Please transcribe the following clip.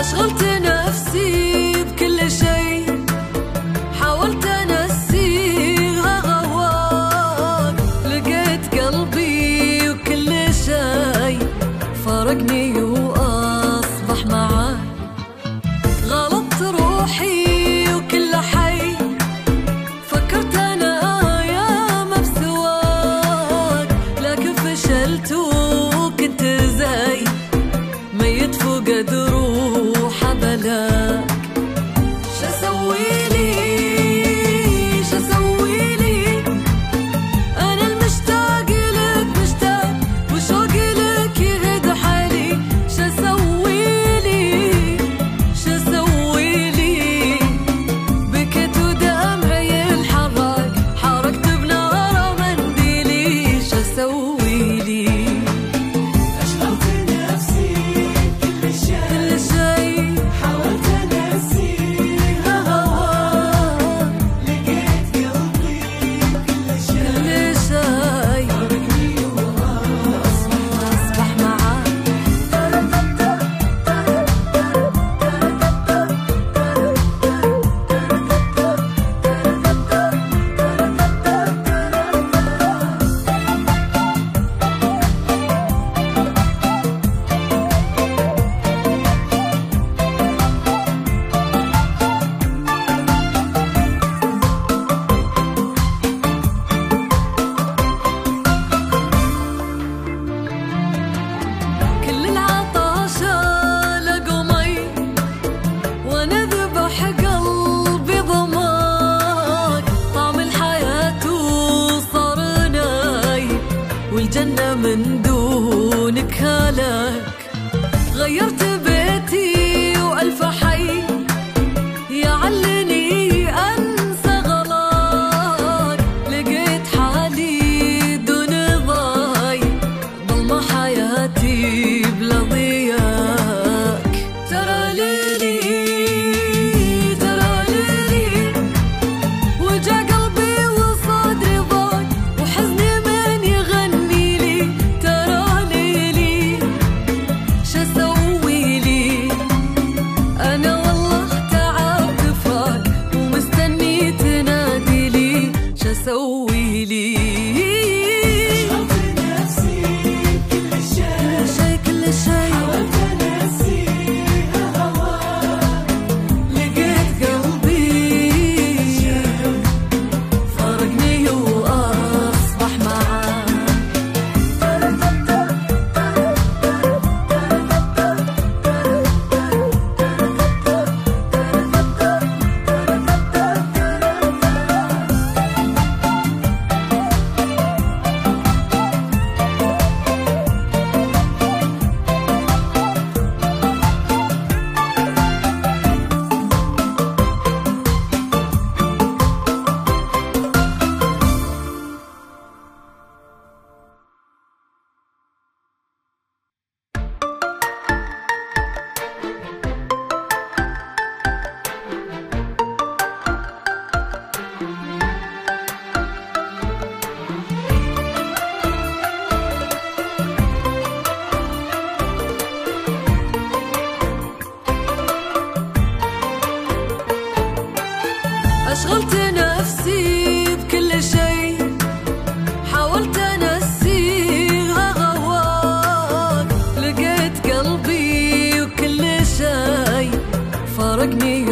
أشغلت نفسي بكل شيء، حاولت أنسيها غواك، لقيت قلبي وكل شيء فارقني وأصبح معاك. غلطت روحي وكل حي، فكرت أنا أيام بسواك، لكن فشلت وكنت زي ميت فقد روحه بلاك. شسويلي شسويلي، أنا المشتاق لك مشتاق، وشوقي لك يهد حالي. شسويلي شسويلي، بكيت ودمعي الحراق، حركت بنار منديلي. شسويلي والجنة من دونك هلاك. غيرت بيتي وألف حي، يعلني أنسى غلاك، لقيت حالي دون ضاي، ضلمة حياتي بلا ضياك. ترى ليلي ترى ليلي، وجع قلبي وصدري ضاق، وحزني من يغني لي. ترى ليلي شسوي لي، أنا والله تعبت فراق، ومستني تنادي لي. شسوي لي أشغلت نفسي بكل شيء، حاولت أنسيها غواك، لقيت قلبي وكل شيء فارقني